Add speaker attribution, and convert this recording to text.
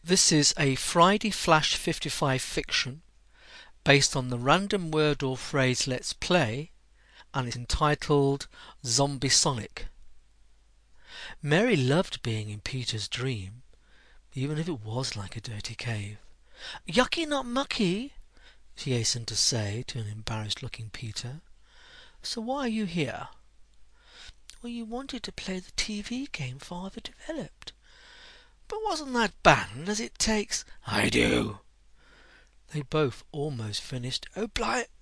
Speaker 1: This is a Friday Flash 55 fiction based on the Random Word or Phrase Let's Play, and it's entitled Zombie Sonic. Mary loved being in Peter's dream, even if it was like a dirty cave. "Yucky not mucky," she hastened to say to an embarrassed-looking Peter. "So why are you here?" "Well, you wanted to play the TV game Father developed." "But wasn't that banned, as it takes—" "I do." They both almost finished "Oh,